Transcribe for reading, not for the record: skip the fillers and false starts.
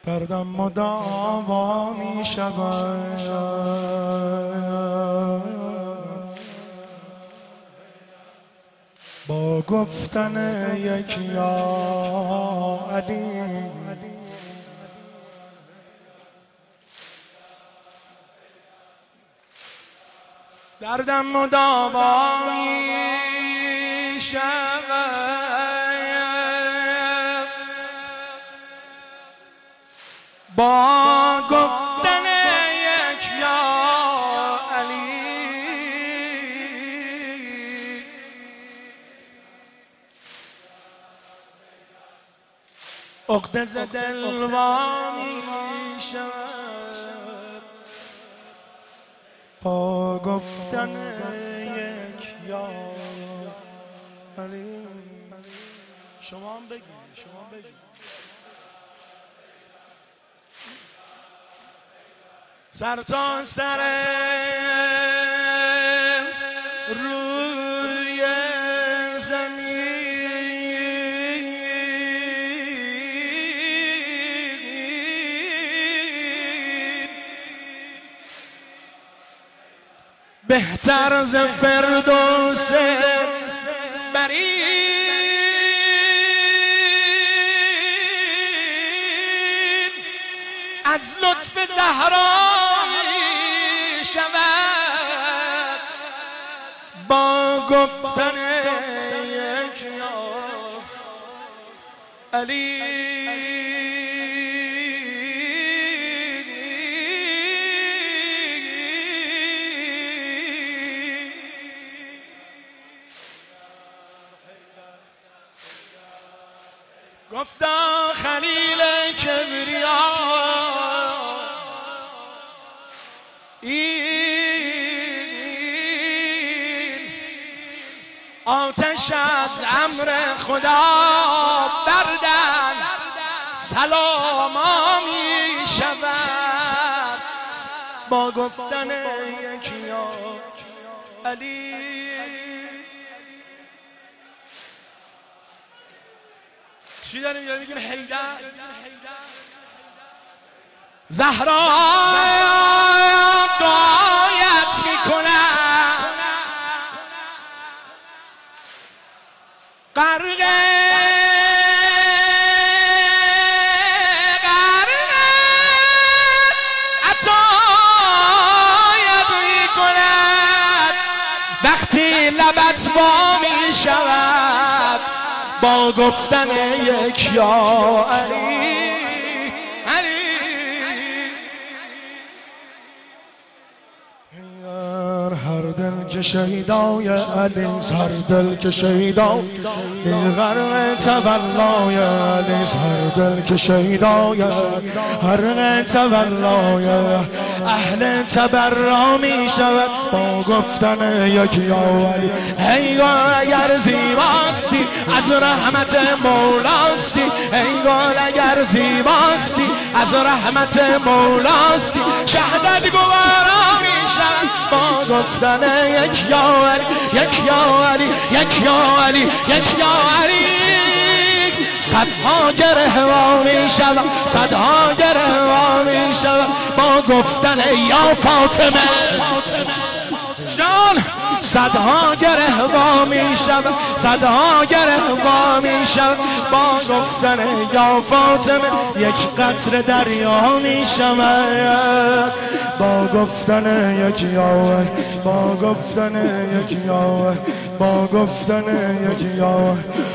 دردم مداوا می شود با گفتن یک یا علی. دردم مداوا می شود با گفتن یک یا علی. عقده ز دل وا می شود با گفتن یک یا علی. شما هم بگید، شما هم بگید. سر تا سر روی زمین بهتر ز فردوس برین از لطف زهرا می شود با گفتن یک یا علی. گفتا خلیل کبریا این آتش از امر خدا بردن سلاما می شود با گفتن یک یا علی. چی داریم یاد میگیم؟ حیدر زهرا دعایت میکنم غرق عطایت میکند وقتی لبت وا میشود با گفتن یک یا علی. هر دل که شهیدای علی، هر دل که شهیدای غرق تولای علی، هر دل که شهیدای غرق تولای اهل تبرا می شود با گفتن یک یا علی. انگار اگر زیباستی از رحمت مولاستی، انگار اگر زیباستی از رحمت مولاستی شهدت گوارا می شود با گفتن یک یا علی، یک یا علی، یک یا علی، یک یا علی. صدها گره وا می شود، صدها گره وا می شود با گفتن یا فاطمه جان. صدها گره وا می شود، صدها گره وا می شود با گفتن یا فاطمه. یک قطره دریا می شود با گفتن یک یا علی، با گفتن یک یا علی، با گفتن یک یا علی.